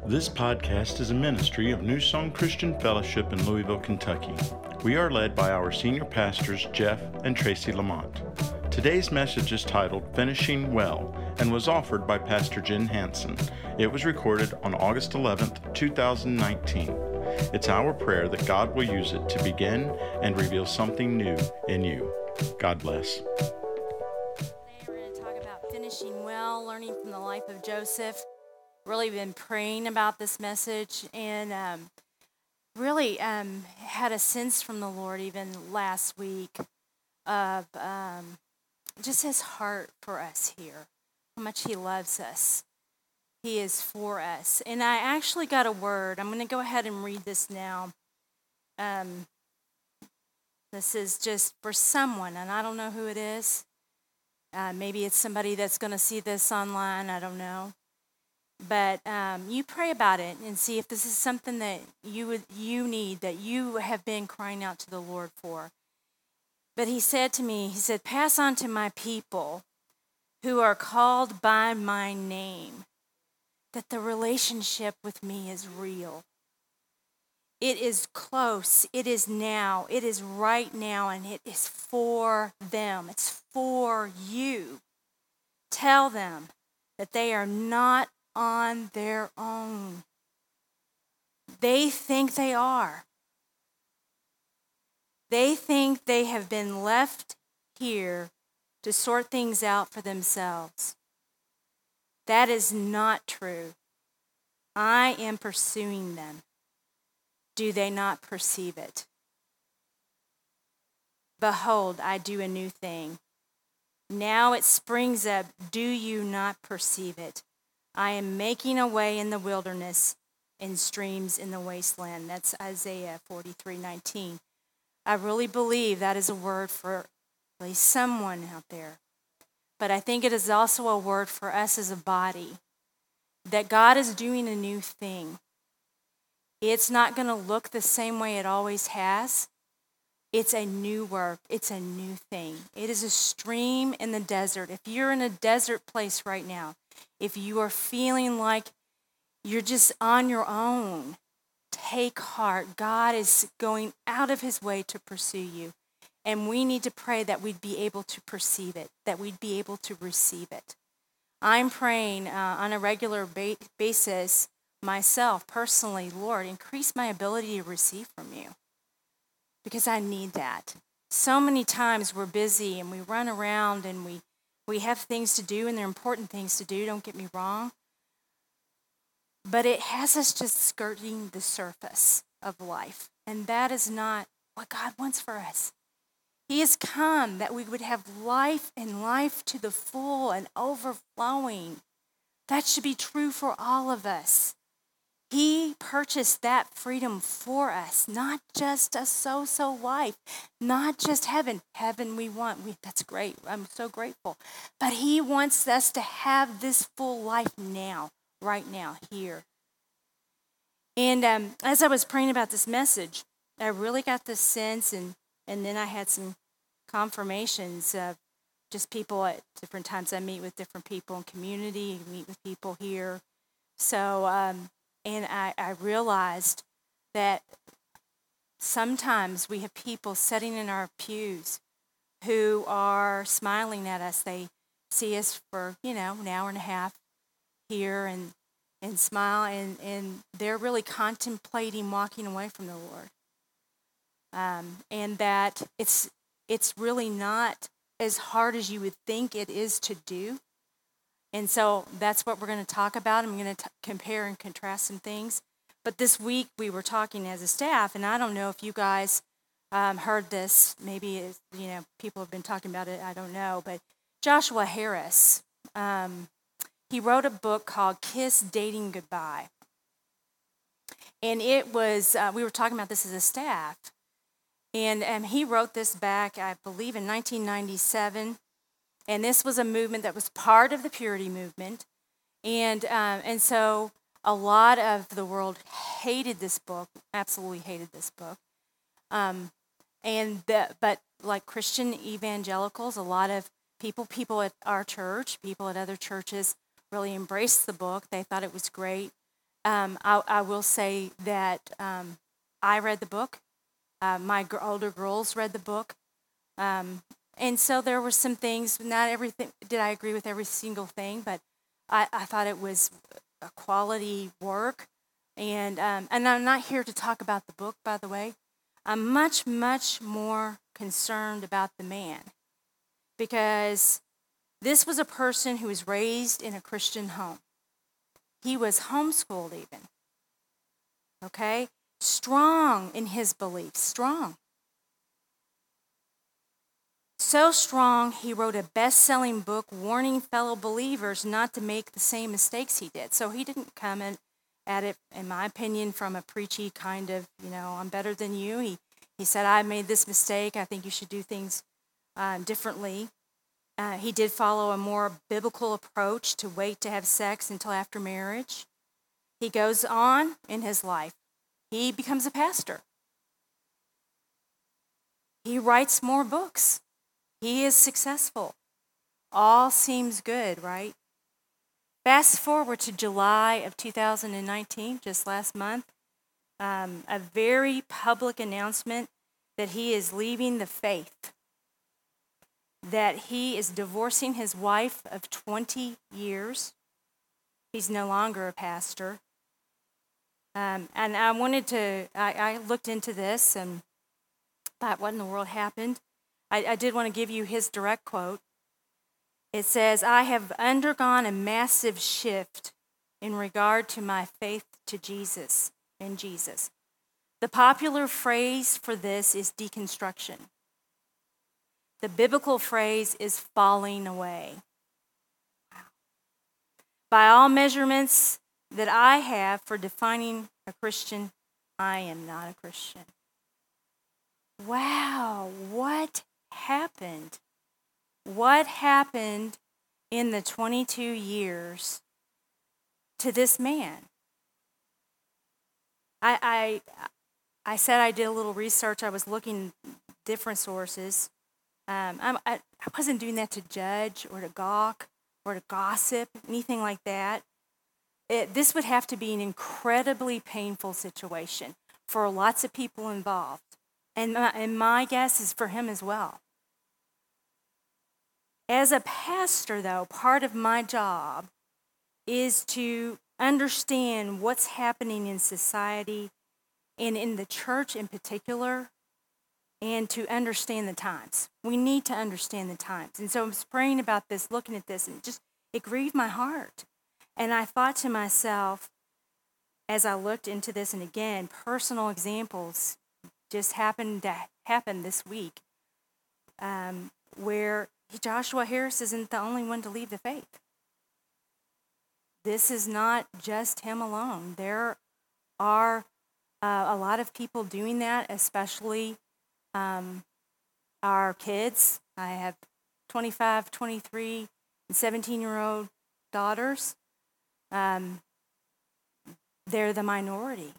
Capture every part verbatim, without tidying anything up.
This podcast is a ministry of New Song Christian Fellowship in Louisville, Kentucky. We are led by our senior pastors, Jeff and Tracy Lamont. Today's message is titled Finishing Well and was offered by Pastor Jen Hansen. It was recorded on August eleventh, two thousand nineteen. It's our prayer that God will use it to begin and reveal something new in you. God bless. Today we're going to talk about finishing well, learning from the life of Joseph. Really been praying about this message and um, really um, had a sense from the Lord even last week of um, just his heart for us here, how much he loves us. He is for us. And I actually got a word. I'm going to go ahead and read this now. Um, this is just for someone, and I don't know who it is. Uh, maybe it's somebody that's going to see this online. I don't know. But um, you pray about it and see if this is something that you would you need, that you have been crying out to the Lord for. But he said to me, he said, pass on to my people who are called by my name that the relationship with me is real. It is close. It is now. It is right now, and it is for them. It's for you. Tell them that they are not on their own. They think they are. They think they have been left here to sort things out for themselves. That is not true. I am pursuing them. Do they not perceive it? Behold, I do a new thing. Now it springs up. Do you not perceive it? I am making a way in the wilderness and streams in the wasteland. That's Isaiah forty-three nineteen. I really believe that is a word for at least someone out there. But I think it is also a word for us as a body, that God is doing a new thing. It's not going to look the same way it always has. It's a new work. It's a new thing. It is a stream in the desert. If you're in a desert place right now, if you are feeling like you're just on your own, take heart. God is going out of his way to pursue you. And we need to pray that we'd be able to perceive it, that we'd be able to receive it. I'm praying uh, on a regular ba- basis myself, personally, Lord, increase my ability to receive from you, because I need that. So many times we're busy and we run around and we We have things to do, and they're important things to do, don't get me wrong. But it has us just skirting the surface of life. And that is not what God wants for us. He has come that we would have life and life to the full and overflowing. That should be true for all of us. He purchased that freedom for us, not just a so-so life, not just heaven. Heaven we want. We, that's great. I'm so grateful. But he wants us to have this full life now, right now, here. And um, as I was praying about this message, I really got this sense, and, and then I had some confirmations of just people at different times. I meet with different people in community, meet with people here. So, um, And I, I realized that sometimes we have people sitting in our pews who are smiling at us. They see us for, you know, an hour and a half here and and smile, and, and they're really contemplating walking away from the Lord. Um, and that it's it's really not as hard as you would think it is to do. And so that's what we're going to talk about. I'm going to t- compare and contrast some things. But this week we were talking as a staff, and I don't know if you guys um, heard this. Maybe it's, you know, people have been talking about it. I don't know. But Joshua Harris, um, he wrote a book called Kiss Dating Goodbye. And it was, uh, we were talking about this as a staff. And um, he wrote this back, I believe, in nineteen ninety-seven. And this was a movement that was part of the purity movement. And um, and so a lot of the world hated this book, absolutely hated this book. Um, and the, but like Christian evangelicals, a lot of people, people at our church, people at other churches really embraced the book. They thought it was great. Um, I, I will say that um, I read the book. Uh, my gr- older girls read the book. Um, and so there were some things, not everything, did I agree with every single thing, but I, I thought it was a quality work. And, um, and I'm not here to talk about the book, by the way. I'm much, much more concerned about the man, because this was a person who was raised in a Christian home. He was homeschooled even, okay? Strong in his beliefs, strong. So strong, he wrote a best-selling book warning fellow believers not to make the same mistakes he did. So he didn't come in, at it, in my opinion, from a preachy kind of, you know, I'm better than you. He, he said, I made this mistake. I think you should do things uh, differently. Uh, he did follow a more biblical approach to wait to have sex until after marriage. He goes on in his life. He becomes a pastor. He writes more books. He is successful. All seems good, right? Fast forward to July of two thousand nineteen, just last month, um, a very public announcement that he is leaving the faith, that he is divorcing his wife of twenty years. He's no longer a pastor. Um, and I wanted to, I, I looked into this and thought, what in the world happened? I, I did want to give you his direct quote. It says, I have undergone a massive shift in regard to my faith to Jesus, in Jesus. The popular phrase for this is deconstruction. The biblical phrase is falling away. By all measurements that I have for defining a Christian, I am not a Christian. Wow, what happened? What happened in the twenty-two years to this man? I, I, I said I did a little research. I was looking at different sources. Um, I'm, I, I wasn't doing that to judge or to gawk or to gossip, anything like that. It, this would have to be an incredibly painful situation for lots of people involved. And my, and my guess is for him as well. As a pastor, though, part of my job is to understand what's happening in society and in the church in particular, and to understand the times. We need to understand the times. And so I was praying about this, looking at this, and it just, it grieved my heart. And I thought to myself, as I looked into this, and again, personal examples just happened to happen this week, um, where Joshua Harris isn't the only one to leave the faith. This is not just him alone. There are uh, a lot of people doing that, especially um, our kids. I have twenty-five, twenty-three, and seventeen-year-old daughters. Um, they're the minority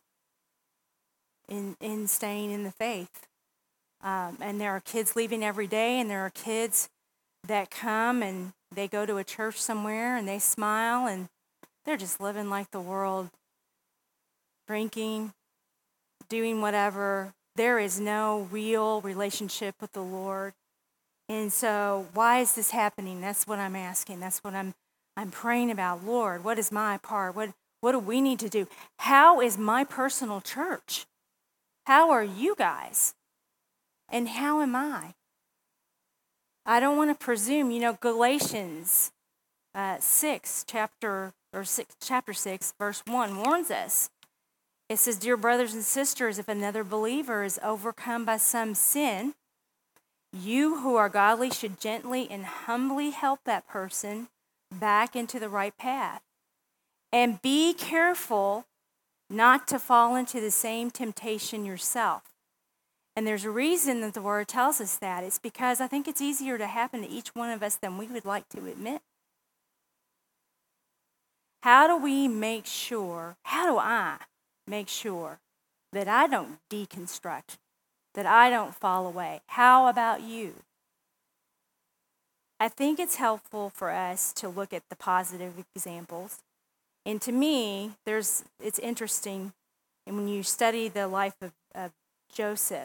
in, in staying in the faith. Um, and there are kids leaving every day, and there are kids that come and they go to a church somewhere and they smile and they're just living like the world, drinking, doing whatever. There is no real relationship with the Lord. And so why is this happening? That's what I'm asking. That's what I'm I'm praying about. Lord, what is my part? What what do we need to do? How is my personal church? How are you guys? And how am I? I don't want to presume, you know, Galatians uh, six, chapter or six, chapter six, verse one warns us. It says, "Dear brothers and sisters, if another believer is overcome by some sin, you who are godly should gently and humbly help that person back into the right path. And be careful not to fall into the same temptation yourself." And there's a reason that the word tells us that. It's because I think it's easier to happen to each one of us than we would like to admit. How do we make sure, how do I make sure that I don't deconstruct, that I don't fall away? How about you? I think it's helpful for us to look at the positive examples And to me, there's it's interesting, and when you study the life of, of Joseph,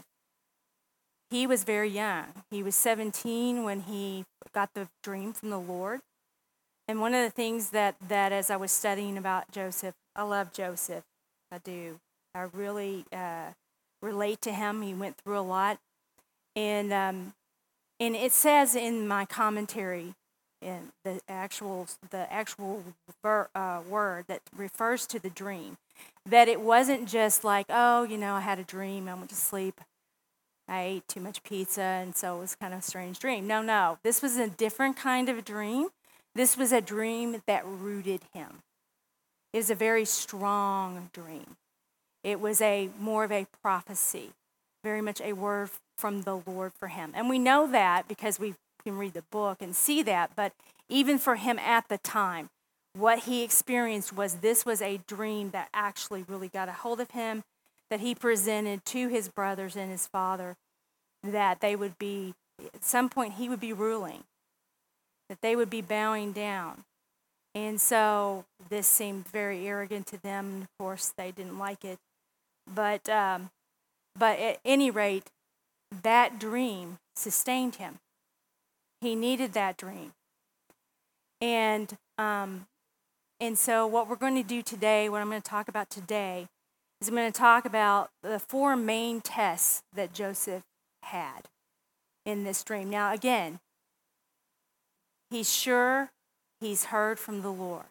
he was very young. He was seventeen when he got the dream from the Lord. And one of the things that, that as I was studying about Joseph, I love Joseph. I do. I really uh, relate to him. He went through a lot. And um, and it says in my commentary, in the actual the actual ver, uh, word that refers to the dream, that it wasn't just like, oh, you know, I had a dream, I went to sleep, I ate too much pizza, and so it was kind of a strange dream. No, no. This was a different kind of dream. This was a dream that rooted him. It was a very strong dream. It was a more of a prophecy, very much a word from the Lord for him. And we know that because we can read the book and see that, but even for him at the time, what he experienced was this was a dream that actually really got a hold of him, that he presented to his brothers and his father, that they would be, at some point he would be ruling, that they would be bowing down. And so this seemed very arrogant to them, and of course they didn't like it. But um, but at any rate, that dream sustained him. He needed that dream. And um, and so what we're going to do today, what I'm going to talk about today, is I'm going to talk about the four main tests that Joseph had in this dream. Now, again, he's sure he's heard from the Lord,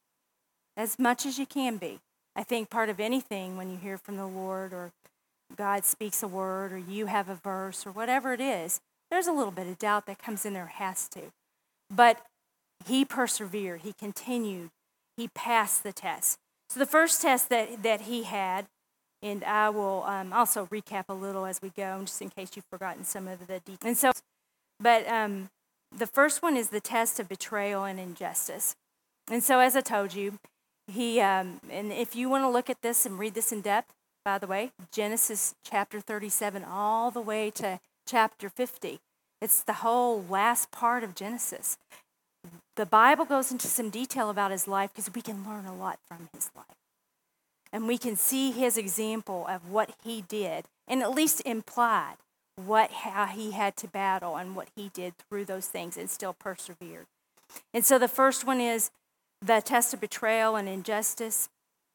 as much as you can be. I think part of anything, when you hear from the Lord or God speaks a word or you have a verse or whatever it is, there's a little bit of doubt that comes in there, has to. But he persevered, he continued, he passed the test. So the first test that, that he had, and I will um, also recap a little as we go, just in case you've forgotten some of the details. And so, but um, the first one is the test of betrayal and injustice. And so, as I told you, he, um, and if you want to look at this and read this in depth, by the way, Genesis chapter thirty-seven all the way to chapter fifty. It's the whole last part of Genesis. The Bible goes into some detail about his life because we can learn a lot from his life. And we can see his example of what he did, and at least implied what how he had to battle and what he did through those things and still persevered. And so the first one is the test of betrayal and injustice.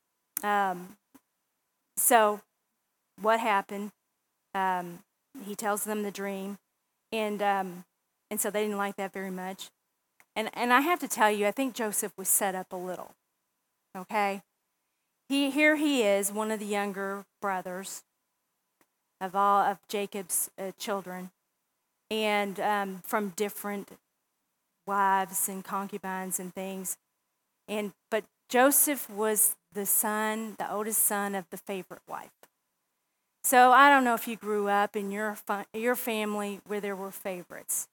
Um, so what happened? Um, he tells them the dream, and um, and so they didn't like that very much. And and I have to tell you, I think Joseph was set up a little. Okay, he here he is, one of the younger brothers of all of Jacob's uh, children, and um, from different wives and concubines and things. And but Joseph was the son, the oldest son of the favorite wife. So I don't know if you grew up in your your family where there were favorites.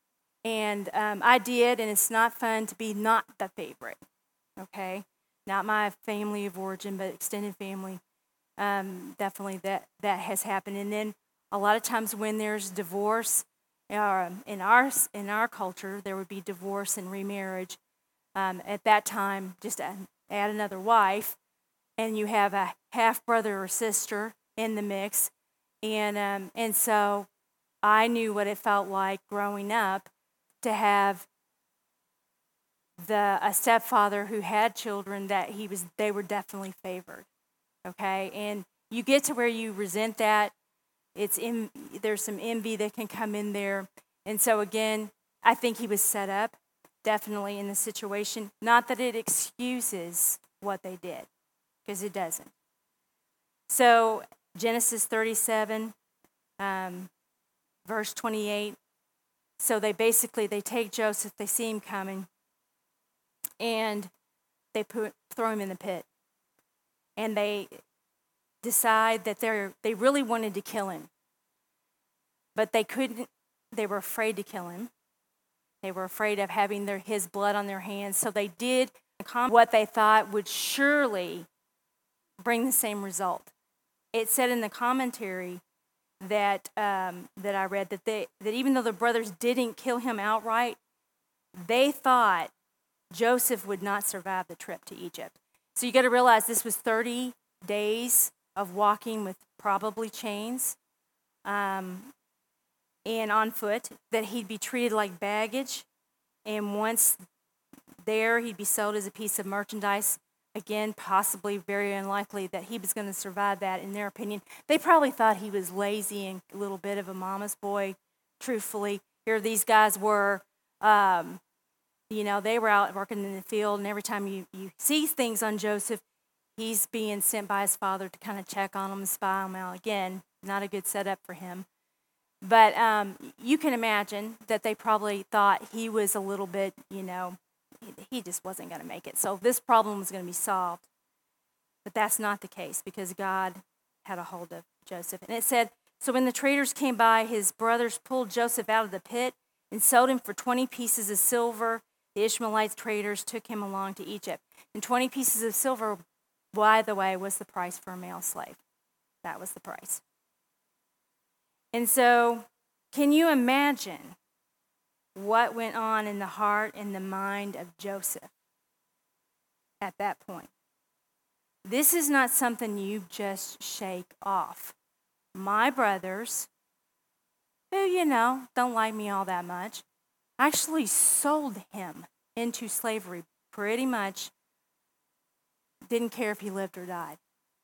And um, I did, and it's not fun to be not the favorite, okay? Not my family of origin, but extended family. Um, definitely that, that has happened. And then a lot of times when there's divorce, uh, in our in our culture, there would be divorce and remarriage. Um, at that time, just add, add another wife, and you have a half brother or sister in the mix. And um, and so I knew what it felt like growing up to have the a stepfather who had children that he was they were definitely favored. Okay, and you get to where you resent that. It's in, there's some envy that can come in there, and so again, I think he was set up definitely in the situation. Not that it excuses what they did, because it doesn't. So Genesis thirty-seven, um, verse twenty-eight. So they basically, they take Joseph, they see him coming, and they put throw him in the pit. And they decide that they're they really wanted to kill him. But they couldn't, they were afraid to kill him. They were afraid of having their his blood on their hands. So they did what they thought would surely bring the same result. It said in the commentary that um, that I read that they that even though the brothers didn't kill him outright, they thought Joseph would not survive the trip to Egypt. So you got to realize this was thirty days of walking with probably chains um, and on foot, that he'd be treated like baggage. And once there, he'd be sold as a piece of merchandise. Again, possibly very unlikely that he was going to survive that, in their opinion. They probably thought he was lazy and a little bit of a mama's boy, truthfully. Here these guys were, um, you know, they were out working in the field, and every time you, you see things on Joseph, he's being sent by his father to kind of check on him and spy him out. Again, not a good setup for him. But um, you can imagine that they probably thought he was a little bit, you know, he just wasn't going to make it. So this problem was going to be solved. But that's not the case, because God had a hold of Joseph. And it said, so when the traders came by, his brothers pulled Joseph out of the pit and sold him for twenty pieces of silver. The Ishmaelite traders took him along to Egypt. And twenty pieces of silver, by the way, was the price for a male slave. That was the price. And so, can you imagine what went on in the heart and the mind of Joseph at that point? This is not something you just shake off. My brothers, who, you know, don't like me all that much, actually sold him into slavery pretty much. Didn't care if he lived or died.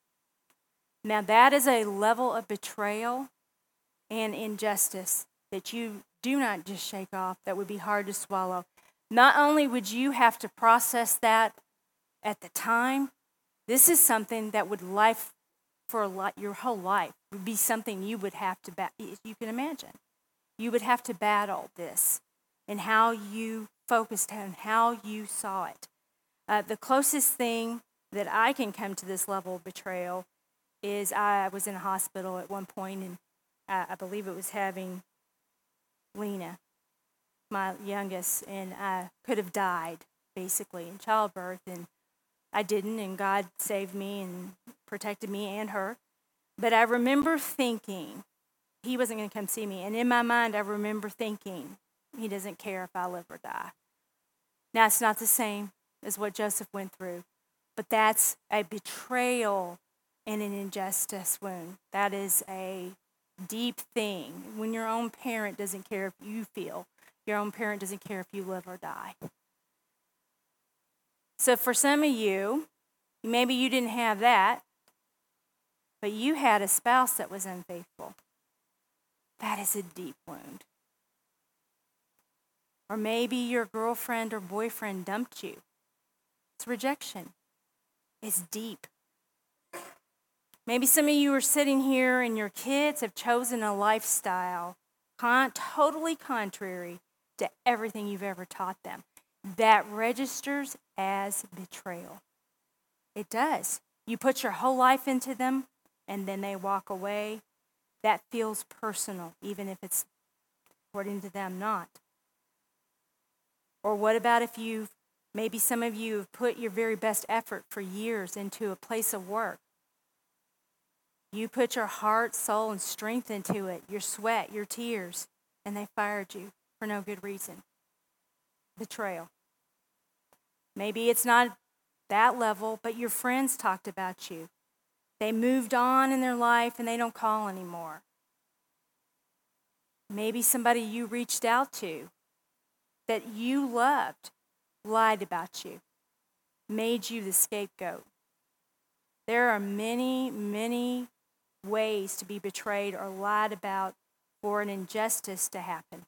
Now that is a level of betrayal and injustice that you do not just shake off, that would be hard to swallow. Not only would you have to process that at the time, this is something that would life for a lot, your whole life would be something you would have to, ba- you can imagine. You would have to battle this and how you focused on how you saw it. Uh, the closest thing that I can come to this level of betrayal is I was in a hospital at one point, and I, I believe it was having Lena, my youngest, and I could have died, basically, in childbirth, and I didn't, and God saved me and protected me and her. But I remember thinking, he wasn't going to come see me, and in my mind, I remember thinking, he doesn't care if I live or die. Now, it's not the same as what Joseph went through, but that's a betrayal and an injustice wound. That is a deep thing. When your own parent doesn't care if you feel, your own parent doesn't care if you live or die. So for some of you, maybe you didn't have that, but you had a spouse that was unfaithful. That is a deep wound. Or maybe your girlfriend or boyfriend dumped you. It's rejection. It's deep. Maybe some of you are sitting here and your kids have chosen a lifestyle con- totally contrary to everything you've ever taught them. That registers as betrayal. It does. You put your whole life into them and then they walk away. That feels personal, even if it's, according to them, not. Or what about if you've, maybe some of you have put your very best effort for years into a place of work. You put your heart, soul, and strength into it, your sweat, your tears, and they fired you for no good reason. Betrayal. Maybe it's not that level, but your friends talked about you. They moved on in their life and they don't call anymore. Maybe somebody you reached out to that you loved lied about you, made you the scapegoat. There are many, many ways to be betrayed or lied about for an injustice to happen.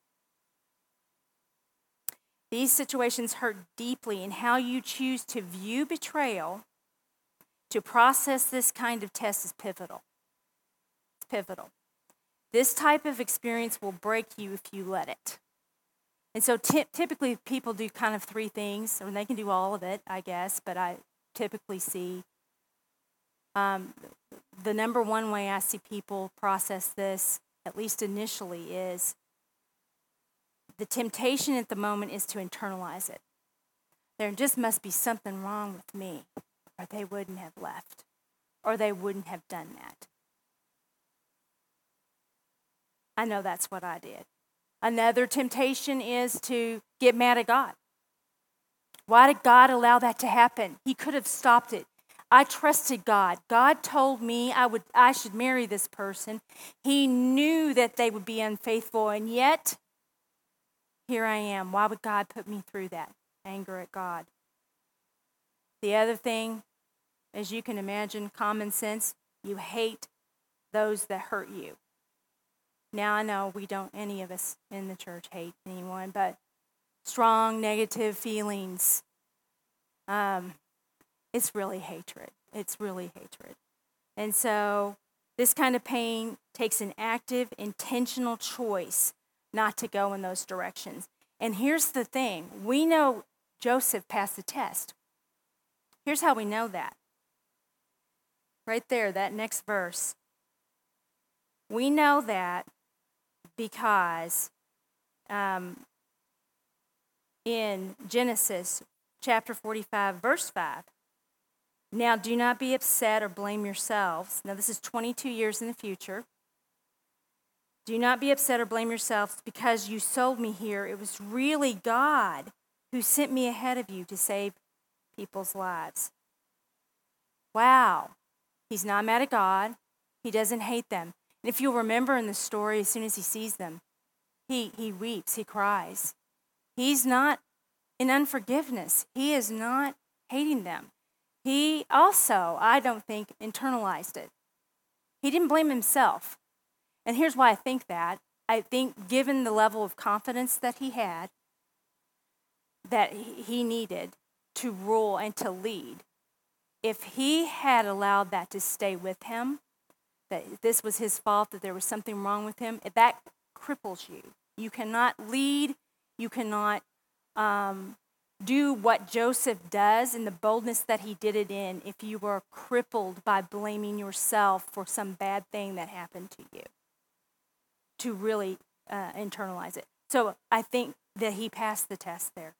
These situations hurt deeply, and how you choose to view betrayal, to process this kind of test is pivotal. It's pivotal. This type of experience will break you if you let it. And so t- typically people do kind of three things, or they can do all of it, I guess, but I typically see um, the number one way I see people process this, at least initially, is the temptation at the moment is to internalize it. There just must be something wrong with me, or they wouldn't have left, or they wouldn't have done that. I know that's what I did. Another temptation is to get mad at God. Why did God allow that to happen? He could have stopped it. I trusted God. God told me I would I should marry this person. He knew that they would be unfaithful, and yet here I am. Why would God put me through that? Anger at God. The other thing, as you can imagine, common sense, you hate those that hurt you. Now I know we don't, any of us in the church hate anyone, but strong negative feelings, um, it's really hatred. It's really hatred. And so this kind of pain takes an active, intentional choice not to go in those directions. And here's the thing. We know Joseph passed the test. Here's how we know that. Right there, that next verse. We know that because um, in Genesis chapter forty-five, verse five, now do not be upset or blame yourselves. Now this is twenty-two years in the future. Do not be upset or blame yourselves because you sold me here. It was really God who sent me ahead of you to save people's lives. Wow. He's not mad at God. He doesn't hate them. And if you'll remember in the story, as soon as he sees them, he, he weeps, he cries. He's not in unforgiveness. He is not hating them. He also, I don't think, internalized it. He didn't blame himself. And here's why I think that. I think given the level of confidence that he had, that he needed to rule and to lead, if he had allowed that to stay with him, that this was his fault, that there was something wrong with him, that cripples you. You cannot lead, you cannot um, do what Joseph does in the boldness that he did it in if you were crippled by blaming yourself for some bad thing that happened to you, to really uh, internalize it. So I think that he passed the test there.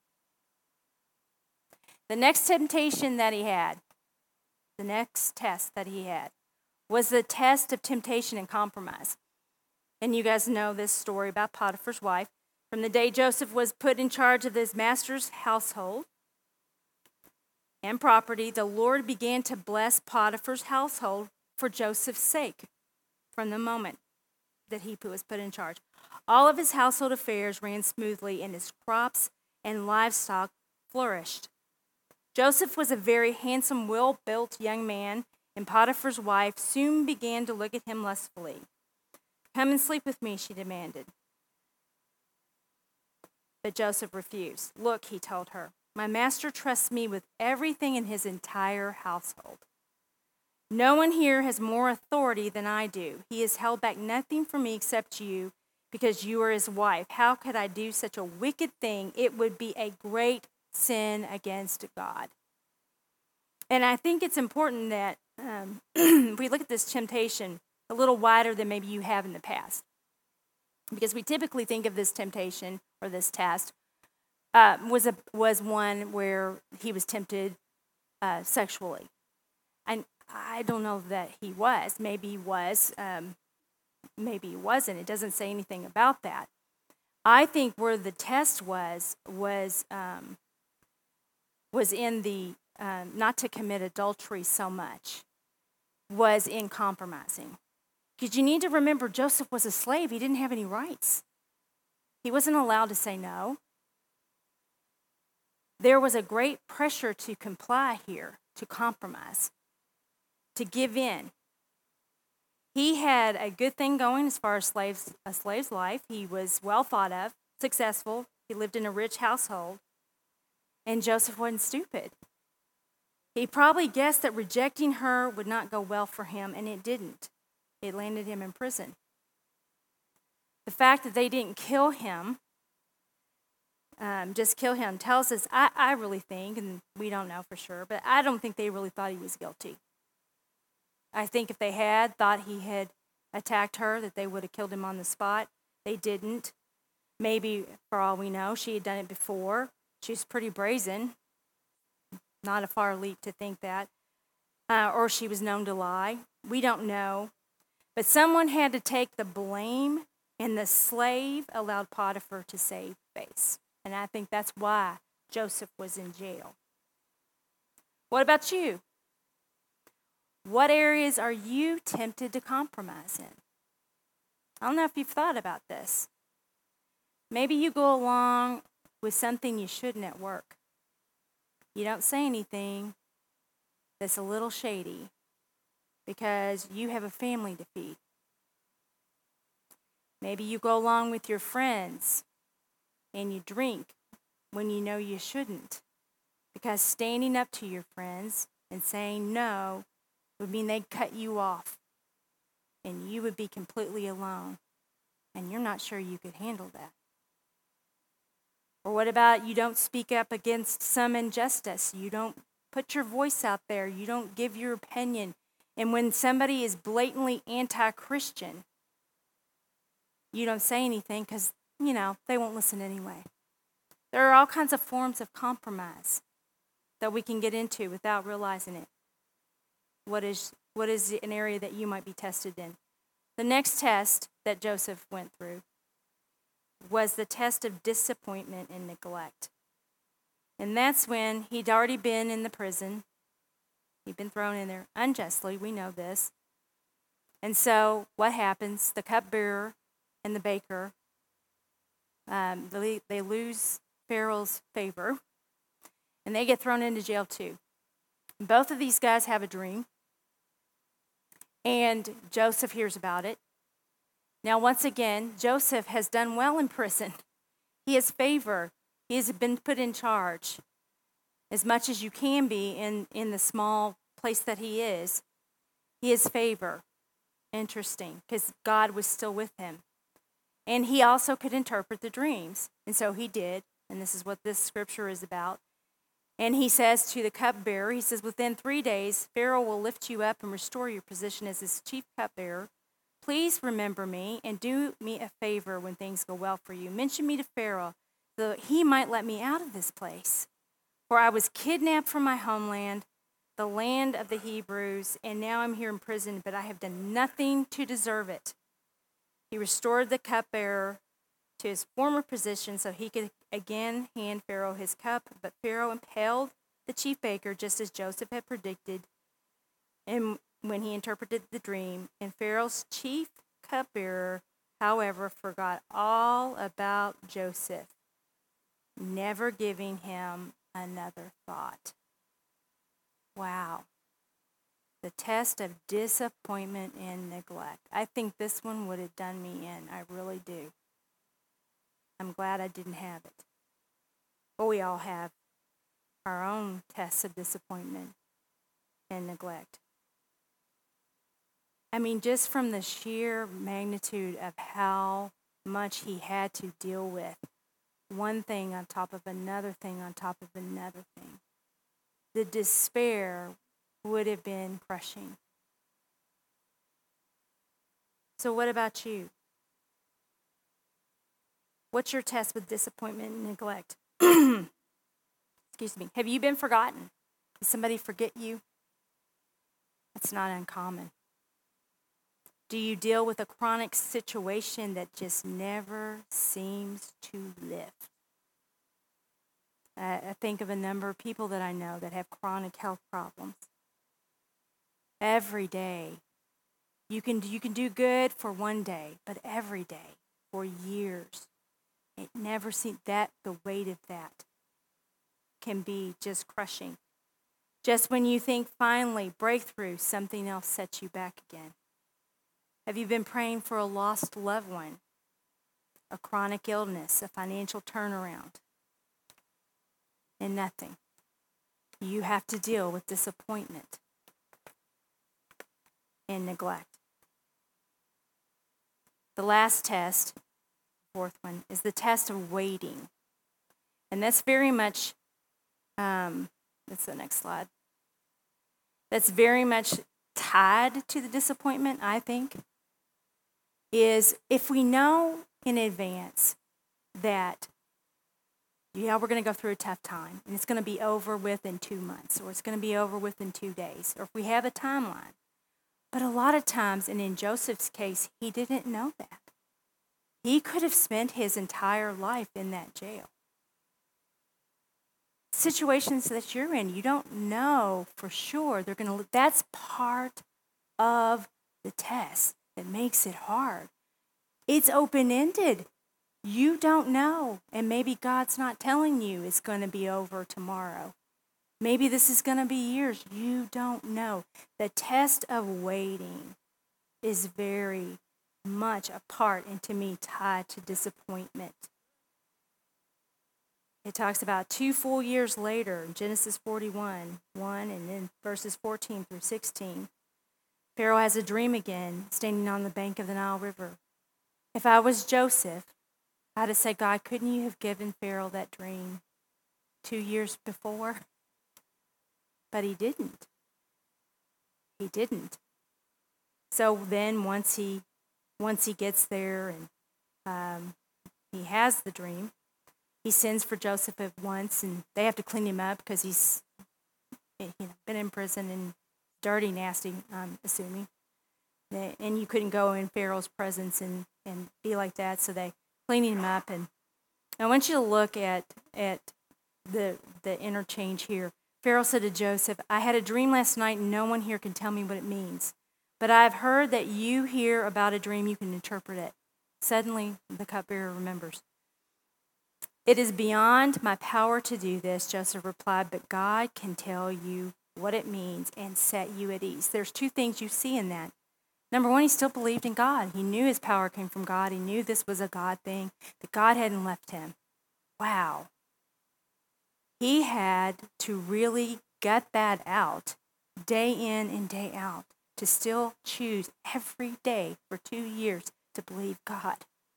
The next temptation that he had, the next test that he had, was the test of temptation and compromise. And you guys know this story about Potiphar's wife. From the day Joseph was put in charge of his master's household and property, the Lord began to bless Potiphar's household for Joseph's sake from the moment that he was put in charge. All of his household affairs ran smoothly, and his crops and livestock flourished. Joseph was a very handsome, well-built young man, and Potiphar's wife soon began to look at him lustfully. "Come and sleep with me," she demanded. But Joseph refused. "Look," he told her, "my master trusts me with everything in his entire household. No one here has more authority than I do. He has held back nothing from me except you, because you are his wife. How could I do such a wicked thing? It would be a great sin against God." And I think it's important that um, we look at this temptation a little wider than maybe you have in the past. Because we typically think of this temptation or this test uh, was a was one where he was tempted uh, sexually. And I don't know that he was. Maybe he was. Um, maybe he wasn't. It doesn't say anything about that. I think where the test was was um, was in the um, not to commit adultery so much, was in compromising. Because you need to remember, Joseph was a slave. He didn't have any rights. He wasn't allowed to say no. There was a great pressure to comply here, to compromise, to give in. He had a good thing going as far as slaves, a slave's life. He was well thought of, successful. He lived in a rich household. And Joseph wasn't stupid. He probably guessed that rejecting her would not go well for him, and it didn't. It landed him in prison. The fact that they didn't kill him, um, just kill him, tells us, I, I really think, and we don't know for sure, but I don't think they really thought he was guilty. I think if they had thought he had attacked her, that they would have killed him on the spot. They didn't. Maybe, for all we know, she had done it before. She's pretty brazen. Not a far leap to think that. Uh, or she was known to lie. We don't know. But someone had to take the blame, and the slave allowed Potiphar to save face. And I think that's why Joseph was in jail. What about you? What areas are you tempted to compromise in? I don't know if you've thought about this. Maybe you go along with something you shouldn't at work. You don't say anything that's a little shady because you have a family to feed. Maybe you go along with your friends and you drink when you know you shouldn't, because standing up to your friends and saying no would mean they'd cut you off and you would be completely alone, and you're not sure you could handle that. Or what about you don't speak up against some injustice? You don't put your voice out there. You don't give your opinion. And when somebody is blatantly anti-Christian, you don't say anything because, you know, they won't listen anyway. There are all kinds of forms of compromise that we can get into without realizing it. What is, what is an area that you might be tested in? The next test that Joseph went through was the test of disappointment and neglect. And that's when he'd already been in the prison. He'd been thrown in there unjustly. We know this. And so what happens? The cupbearer and the baker, um, they, they lose Pharaoh's favor, and they get thrown into jail too. Both of these guys have a dream, and Joseph hears about it. Now, once again, Joseph has done well in prison. He has favor. He has been put in charge as much as you can be in, in the small place that he is. He has favor. Interesting, because God was still with him. And he also could interpret the dreams, and so he did, and this is what this scripture is about. And he says to the cupbearer, he says, within three days, Pharaoh will lift you up and restore your position as his chief cupbearer. Please remember me and do me a favor when things go well for you. Mention me to Pharaoh so that he might let me out of this place. For I was kidnapped from my homeland, the land of the Hebrews, and now I'm here in prison, but I have done nothing to deserve it. He restored the cupbearer to his former position so he could again hand Pharaoh his cup, but Pharaoh impaled the chief baker just as Joseph had predicted. And when he interpreted the dream, and Pharaoh's chief cupbearer, however, forgot all about Joseph, never giving him another thought. Wow. The test of disappointment and neglect. I think this one would have done me in. I really do. I'm glad I didn't have it. But we all have our own tests of disappointment and neglect. I mean, just from the sheer magnitude of how much he had to deal with, one thing on top of another thing on top of another thing, the despair would have been crushing. So what about you? What's your test with disappointment and neglect? Excuse me. Have you been forgotten? Did somebody forget you? That's not uncommon. Do you deal with a chronic situation that just never seems to lift? Uh, I think of a number of people that I know that have chronic health problems. Every day, you can you can do good for one day, but every day, for years, it never seems that the weight of that can be just crushing. Just when you think finally breakthrough, something else sets you back again. Have you been praying for a lost loved one, a chronic illness, a financial turnaround, and nothing? You have to deal with disappointment and neglect. The last test, fourth one, is the test of waiting. And that's very much, um, that's the next slide. That's very much tied to the disappointment, I think, is if we know in advance that, yeah, we're going to go through a tough time, and it's going to be over with in two months, or it's going to be over with in two days, or if we have a timeline. But a lot of times, and in Joseph's case, he didn't know that. He could have spent his entire life in that jail. situations that you're in, you don't know for sure they're going to, that's part of the test that makes it hard. It's open-ended. You don't know, and maybe God's not telling you it's going to be over tomorrow. Maybe this is going to be years. You don't know. The test of waiting is very much a part, and to me, tied to disappointment. It talks about two full years later, Genesis forty-one, one, and then verses fourteen through sixteen. Pharaoh has a dream again, standing on the bank of the Nile River. If I was Joseph, I'd have said, God, couldn't you have given Pharaoh that dream two years before? But he didn't. He didn't. So then once he once he gets there and um, he has the dream, he sends for Joseph at once, and they have to clean him up because he's you know, been in prison and dirty, nasty, I'm assuming. And you couldn't go in Pharaoh's presence and, and be like that, so they clean him up. And I want you to look at at the the interchange here. Pharaoh said to Joseph, I had a dream last night, and no one here can tell me what it means. But I've heard that you hear about a dream, you can interpret it. Suddenly, the cupbearer remembers. It is beyond my power to do this, Joseph replied, but God can tell you what it means and set you at ease. There's two things you see in that. Number one, he still believed in God. He knew his power came from God. He knew this was a God thing, that God hadn't left him. Wow. He had to really gut that out day in and day out, to still choose every day for two years to believe God.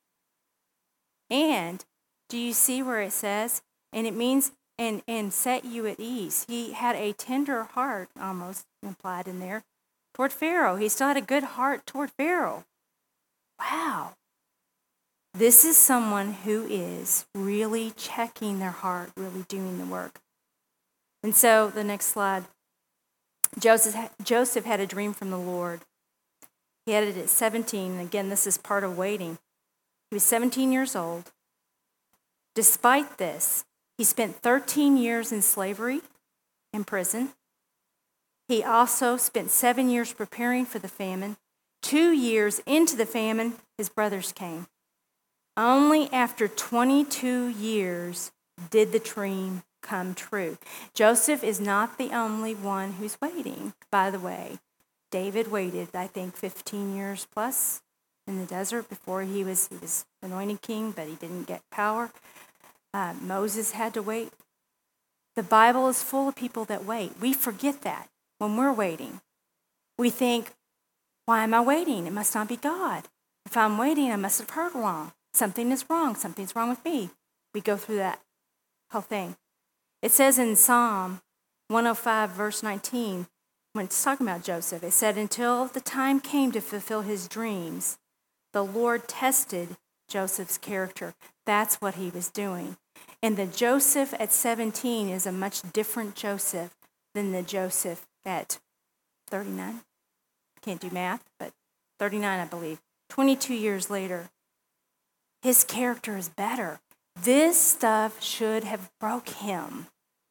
And do you see where it says, and it means, and, and set you at ease. He had a tender heart, almost implied in there, toward Pharaoh. He still had a good heart toward Pharaoh. Wow. This is someone who is really checking their heart, really doing the work. And so the next slide. Joseph, Joseph had a dream from the Lord. He had it at seventeen. Again, this is part of waiting. He was seventeen years old. Despite this, he spent thirteen years in slavery, in prison. He also spent seven years preparing for the famine. Two years into the famine, his brothers came. Only after twenty-two years did the dream come true. Joseph is not the only one who's waiting, by the way. David waited, I think, fifteen years plus in the desert before he was, he was anointed king, but he didn't get power. Uh, Moses had to wait. The Bible is full of people that wait. We forget that when we're waiting. We think, why am I waiting? It must not be God. If I'm waiting, I must have heard wrong. Something is wrong. Something's wrong with me. We go through that whole thing. It says in Psalm one oh five, verse nineteen, when it's talking about Joseph, it said, until the time came to fulfill his dreams, the Lord tested Joseph's character. That's what he was doing. And the Joseph at seventeen is a much different Joseph than the Joseph at thirty-nine. Can't do math, but thirty-nine, I believe. twenty-two years later, his character is better. This stuff should have broke him.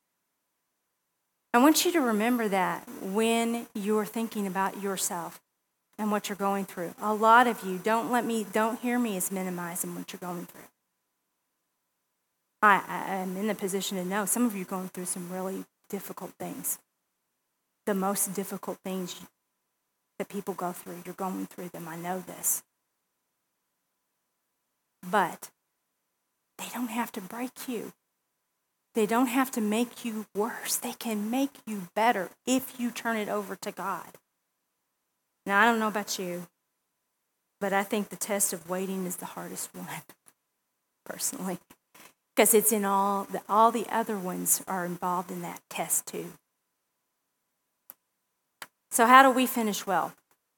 I want you to remember that when you're thinking about yourself and what you're going through. A lot of you, don't let me, don't hear me as minimizing what you're going through. I, I am in the position to know some of you are going through some really difficult things. The most difficult things that people go through, you're going through them. I know this. But they don't have to break you. They don't have to make you worse. They can make you better if you turn it over to God. Now, I don't know about you, but I think the test of waiting is the hardest one, personally, because it's in all the, all the other ones are involved in that test too. So how do we finish well?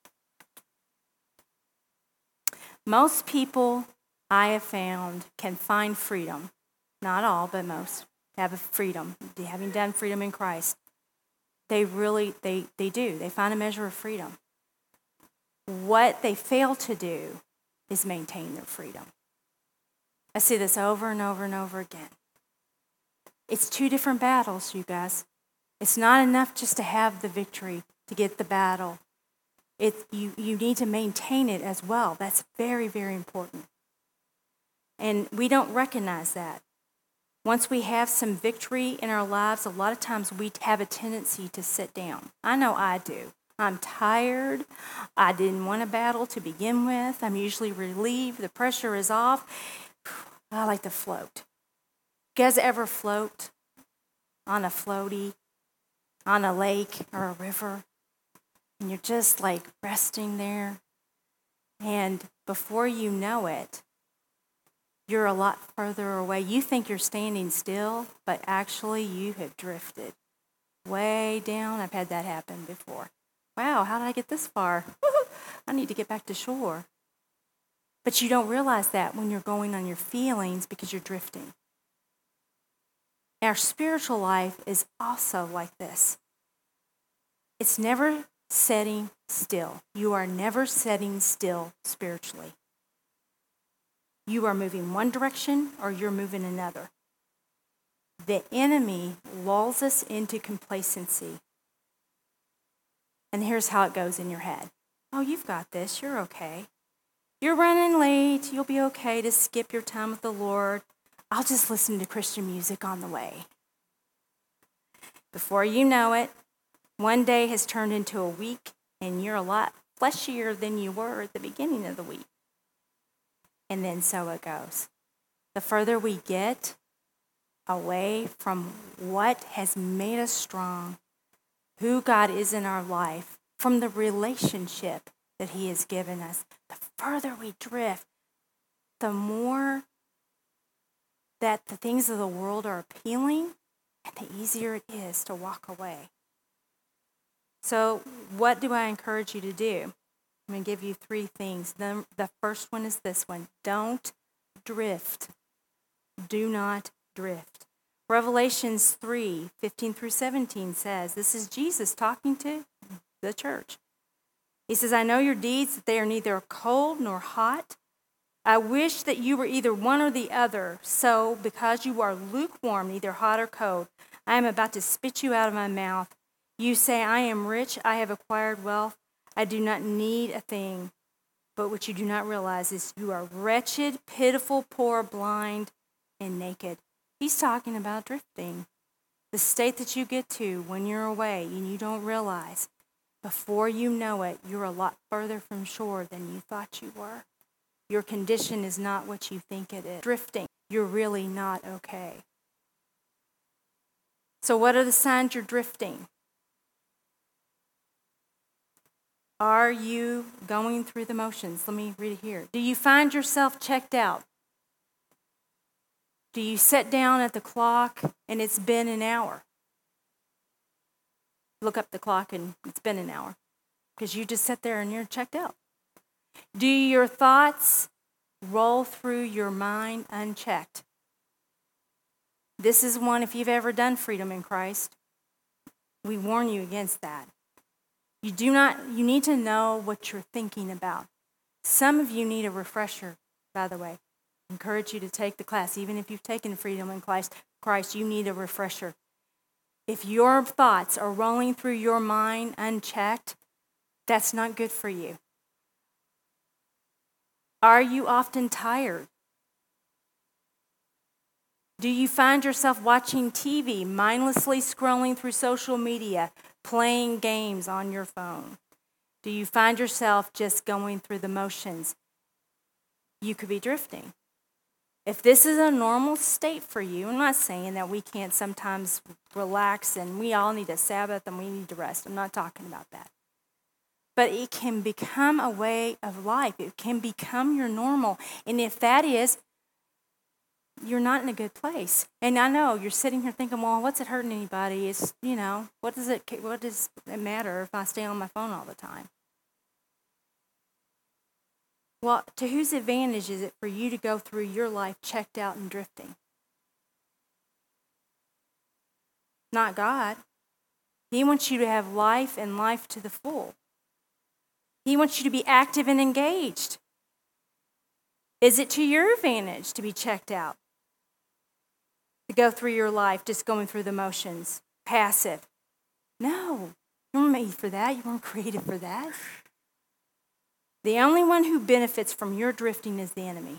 Most people I have found can find freedom. Not all, but most have a freedom. Having done freedom in Christ, they really, they, they do. They find a measure of freedom. What they fail to do is maintain their freedom. I see this over and over and over again. It's two different battles, you guys. It's not enough just to have the victory, to get the battle. It, you, you need to maintain it as well. That's very, very important. And we don't recognize that. Once we have some victory in our lives, a lot of times we have a tendency to sit down. I know I do. I'm tired. I didn't want a battle to begin with. I'm usually relieved. The pressure is off. I like to float. You guys ever float on a floaty, on a lake or a river? And you're just like resting there. And before you know it, you're a lot further away. You think you're standing still, but actually you have drifted way down. I've had that happen before. Wow, how did I get this far? I need to get back to shore. But you don't realize that when you're going on your feelings because you're drifting. Our spiritual life is also like this. It's never setting still. You are never setting still spiritually. You are moving one direction or you're moving another. The enemy lulls us into complacency. And here's how it goes in your head. Oh, you've got this. You're okay. You're running late. You'll be okay to skip your time with the Lord. I'll just listen to Christian music on the way. Before you know it, one day has turned into a week, and you're a lot fleshier than you were at the beginning of the week. And then so it goes. The further we get away from what has made us strong, who God is in our life, from the relationship that He has given us, the further we drift, the more that the things of the world are appealing, and the easier it is to walk away. So what do I encourage you to do? I'm going to give you three things. The, the first one is this one. Don't drift. Do not drift. Revelations three, fifteen through seventeen says, this is Jesus talking to the church. He says, I know your deeds, that they are neither cold nor hot. I wish that you were either one or the other. So because you are lukewarm, neither hot or cold, I am about to spit you out of my mouth. You say, I am rich, I have acquired wealth, I do not need a thing. But what you do not realize is you are wretched, pitiful, poor, blind, and naked. He's talking about drifting. The state that you get to when you're away and you don't realize, before you know it, you're a lot further from shore than you thought you were. Your condition is not what you think it is. Drifting, you're really not okay. So what are the signs you're drifting? Are you going through the motions? Let me read it here. Do you find yourself checked out? Do you sit down at the clock and it's been an hour? Look up the clock and it's been an hour because you just sit there and you're checked out. Do your thoughts roll through your mind unchecked? This is one, if you've ever done Freedom in Christ, we warn you against that. You do not, you need to know what you're thinking about. Some of you need a refresher, by the way. I encourage you to take the class. Even if you've taken Freedom in Christ, Christ, you need a refresher. If your thoughts are rolling through your mind unchecked, that's not good for you. Are you often tired? Do you find yourself watching T V, mindlessly scrolling through social media, playing games on your phone? Do you find yourself just going through the motions? You could be drifting. If this is a normal state for you, I'm not saying that we can't sometimes relax and we all need a Sabbath and we need to rest. I'm not talking about that. But it can become a way of life. It can become your normal. And if that is, you're not in a good place. And I know you're sitting here thinking, well, what's it hurting anybody? It's, you know, what does it, what does it matter if I stay on my phone all the time? Well, to whose advantage is it for you to go through your life checked out and drifting? Not God. He wants you to have life and life to the full. He wants you to be active and engaged. Is it to your advantage to be checked out? to go through your life just going through the motions, passive. No, you weren't made for that. You weren't created for that. The only one who benefits from your drifting is the enemy.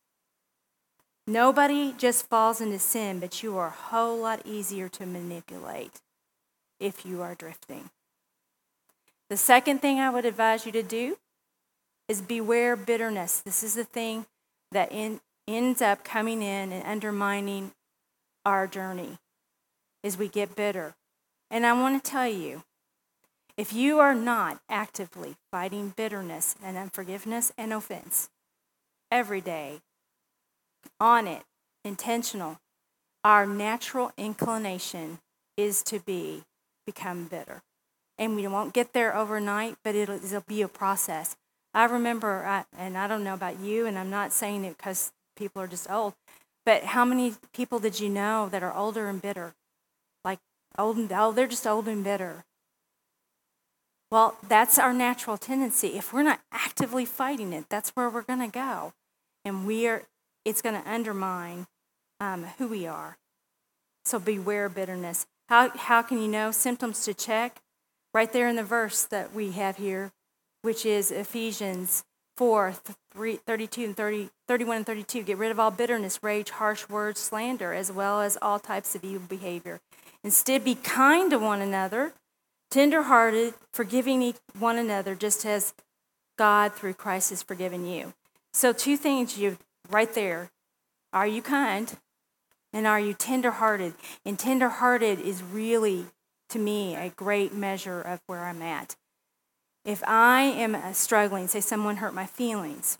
Nobody just falls into sin, but you are a whole lot easier to manipulate if you are drifting. The second thing I would advise you to do is beware bitterness. This is the thing that in, ends up coming in and undermining our journey, is we get bitter. And I want to tell you, if you are not actively fighting bitterness and unforgiveness and offense every day, on it, intentional, our natural inclination is to be become bitter. And we won't get there overnight, but it'll, it'll be a process. I remember, I, and I don't know about you, and I'm not saying it because people are just old, but how many people did you know that are older and bitter? Like, old and, oh, they're just old and bitter. Well, that's our natural tendency. If we're not actively fighting it, that's where we're going to go. And we are. It's going to undermine um, who we are. So beware bitterness. How how can you know? Symptoms to check. Right there in the verse that we have here, which is Ephesians four, thirty-two and thirty, thirty-one and thirty-two. Get rid of all bitterness, rage, harsh words, slander, as well as all types of evil behavior. Instead, be kind to one another, tender-hearted, forgiving one another, just as God, through Christ, has forgiven you. So two things you right there. Are you kind? And are you tender-hearted? And tender-hearted is really, to me, a great measure of where I'm at. If I am struggling, say someone hurt my feelings,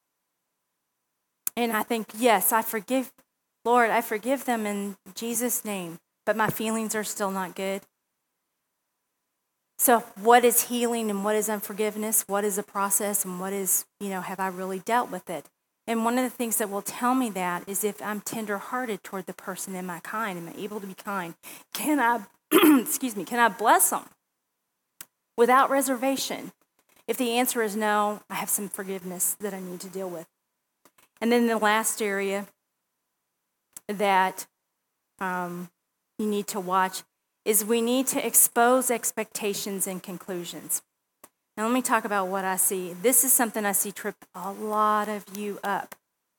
and I think, yes, I forgive, Lord, I forgive them in Jesus' name, but my feelings are still not good. So what is healing and what is unforgiveness? What is a process and what is, you know, have I really dealt with it? And one of the things that will tell me that is if I'm tender-hearted toward the person, am I kind? Am I able to be kind? Can I, excuse me, can I bless them without reservation? If the answer is no, I have some forgiveness that I need to deal with. And then the last area that um, you need to watch is we need to expose expectations and conclusions. Now let me talk about what I see. This is something I see trip a lot of you up,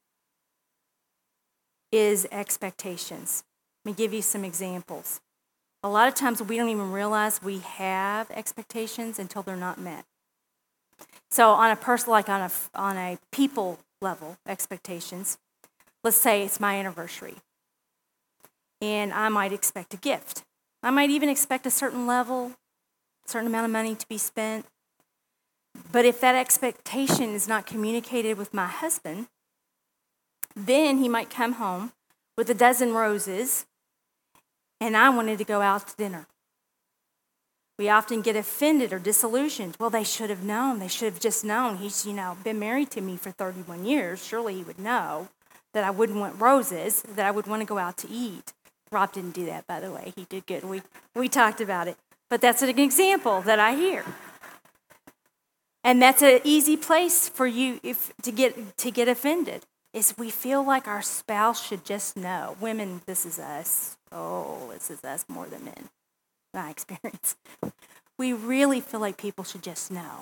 is expectations. Let me give you some examples. A lot of times we don't even realize we have expectations until they're not met. So on a person, like on a, on a people level, expectations, let's say it's my anniversary, and I might expect a gift. I might even expect a certain level, a certain amount of money to be spent. But if that expectation is not communicated with my husband, then he might come home with a dozen roses, and I wanted to go out to dinner. We often get offended or disillusioned. Well, they should have known. They should have just known. He's, you know, been married to me for thirty-one years. Surely he would know that I wouldn't want roses, that I would want to go out to eat. Rob didn't do that, by the way. He did good. We we talked about it. But that's an example that I hear. And that's an easy place for you if to get to get offended, is we feel like our spouse should just know. Women, this is us. Oh, this is us more than men. My experience. We really feel like people should just know.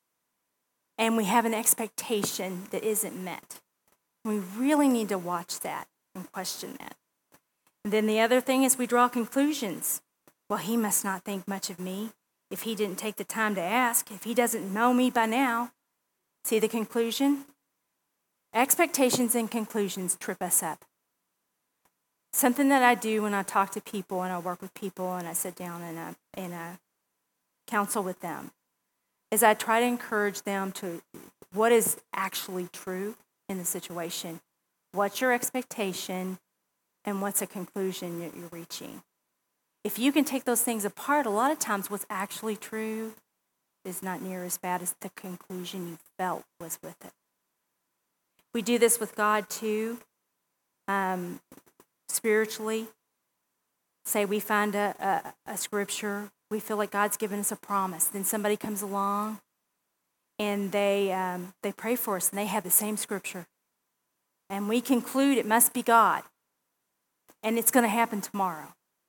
And we have an expectation that isn't met. We really need to watch that and question that. And then the other thing is we draw conclusions. Well, he must not think much of me if he didn't take the time to ask, if he doesn't know me by now. See the conclusion? Expectations and conclusions trip us up. Something that I do when I talk to people and I work with people and I sit down and I, and I counsel with them is I try to encourage them to what is actually true in the situation. What's your expectation and what's a conclusion that you're reaching? If you can take those things apart, a lot of times what's actually true is not near as bad as the conclusion you felt was with it. We do this with God too. Um, spiritually, say we find a, a, a scripture, we feel like God's given us a promise. Then somebody comes along and they um, they pray for us and they have the same scripture. And we conclude it must be God. and it's going to happen tomorrow.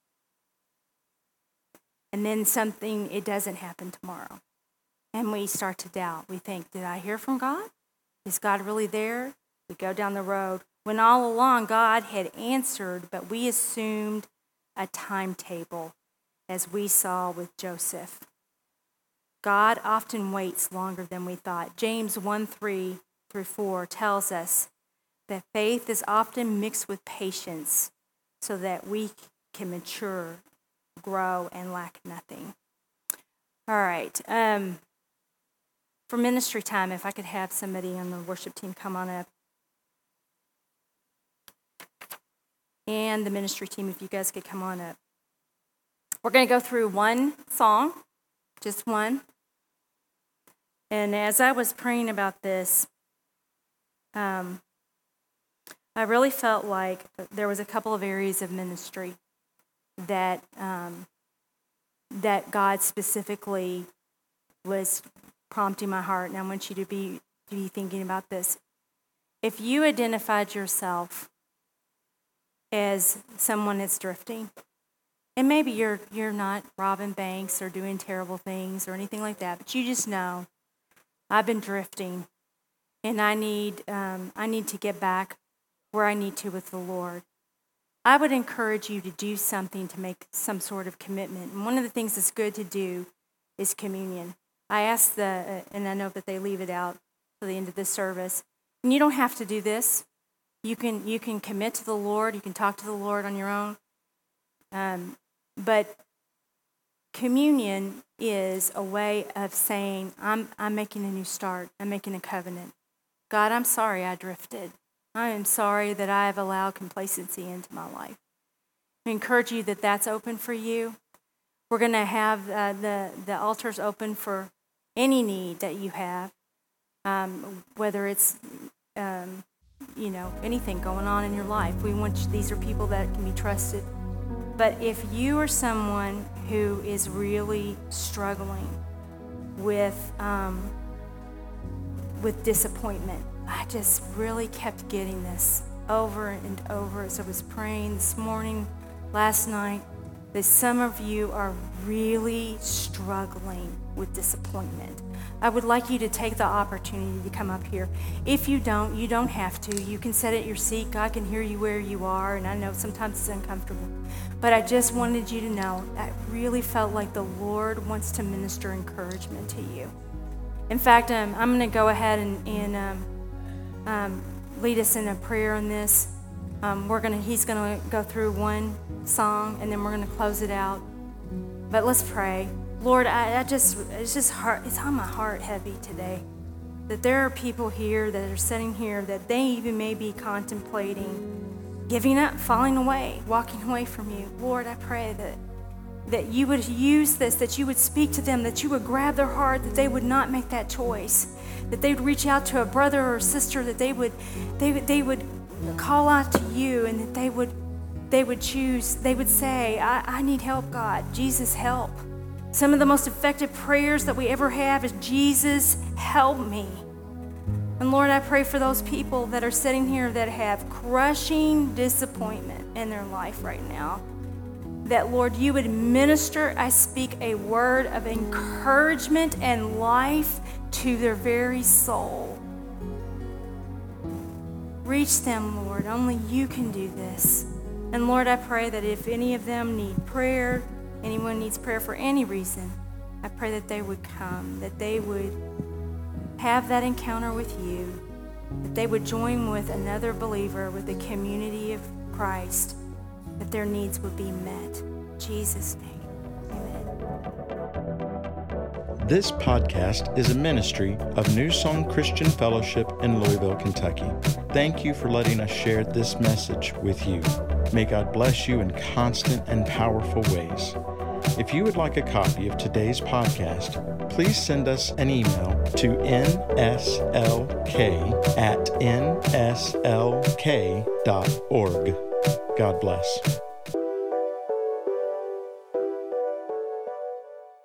And then something, it doesn't happen tomorrow. And we start to doubt. We think, did I hear from God? Is God really there? We go down the road. When all along God had answered, but we assumed a timetable, as we saw with Joseph. God often waits longer than we thought. James one, three through four tells us that faith is often mixed with patience so that we can mature, grow, and lack nothing. All right. Um, for ministry time, if I could have somebody on the worship team come on up. And the ministry team, if you guys could come on up. We're going to go through one song, just one. And as I was praying about this, um, I really felt like there was a couple of areas of ministry that um, that God specifically was prompting my heart, and I want you to be to be thinking about this. If you identified yourself as someone that's drifting, and maybe you're you're not robbing banks or doing terrible things or anything like that, but you just know, I've been drifting, and I need um, I need to get back where I need to with the Lord. I would encourage you to do something to make some sort of commitment. And one of the things that's good to do is communion. I asked the, uh, and I know that they leave it out till the end of the service. And you don't have to do this. You can you can commit to the Lord. You can talk to the Lord on your own. Um, but communion is a way of saying, I'm I'm making a new start. I'm making a covenant. God, I'm sorry I drifted. I am sorry that I have allowed complacency into my life. I encourage you that that's open for you. We're going to have uh, the, the altars open for any need that you have, um, whether it's, um, you know, anything going on in your life. We want you, these are people that can be trusted. But if you are someone who is really struggling with um, with disappointment, I just really kept getting this over and over as I was praying this morning, last night, that some of you are really struggling with disappointment. I would like you to take the opportunity to come up here. If you don't, you don't have to. You can sit at your seat. God can hear you where you are, and I know sometimes it's uncomfortable. But I just wanted you to know, I really felt like the Lord wants to minister encouragement to you. In fact, um, I'm going to go ahead and, and um, um, lead us in a prayer on this. Um, we're gonna. He's going to go through one song, and then we're going to close it out. But let's pray. Lord, I, I just, it's just heart, it's on my heart heavy today that there are people here that are sitting here that they even may be contemplating giving up, falling away, walking away from you. Lord, I pray that that you would use this, that you would speak to them, that you would grab their heart, that they would not make that choice, that they would reach out to a brother or a sister, that they would, they would, they would call out to you, and that they would, they would choose, they would say, I, I need help, God. Jesus, help. Some of the most effective prayers that we ever have is, Jesus, help me. And Lord, I pray for those people that are sitting here that have crushing disappointment in their life right now. That, Lord, you would minister, I speak a word of encouragement and life to their very soul. Reach them, Lord. Only you can do this. And Lord, I pray that if any of them need prayer, anyone needs prayer for any reason, I pray that they would come, that they would have that encounter with you, that they would join with another believer, with the community of Christ, that their needs would be met. In Jesus' name, amen. This podcast is a ministry of New Song Christian Fellowship in Louisville, Kentucky. Thank you for letting us share this message with you. May God bless you in constant and powerful ways. If you would like a copy of today's podcast, please send us an email to n s l k at n s l k dot org. God bless.